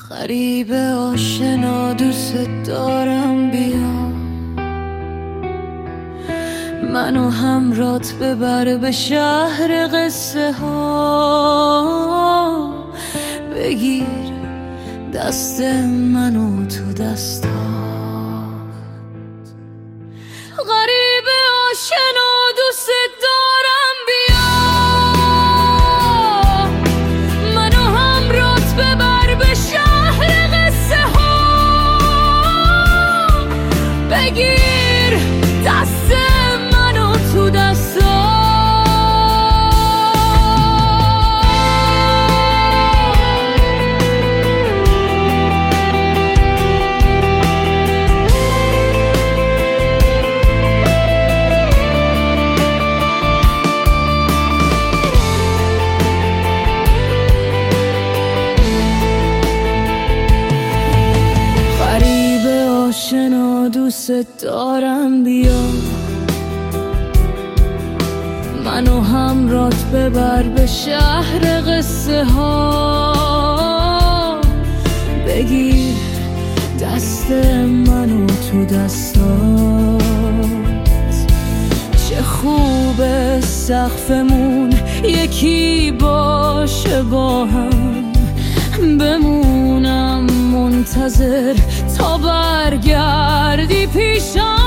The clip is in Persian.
غریب آشنا دوست دارم، بیا منو همرات ببر به شهر قصه ها، بگیر دست منو تو دستات. غریب آشنا دوست دارم، بیا منو همرات ببر به شهر قصه ها، بگیر دست منو تو دستات. آشنا دوست دارم، بیا منو همرات ببر به شهر قصه ها، بگیر دست منو تو دستات. چه خوبه سقفمون یکی باشه، با هم بمونم منتظر تا برگردی پیشم.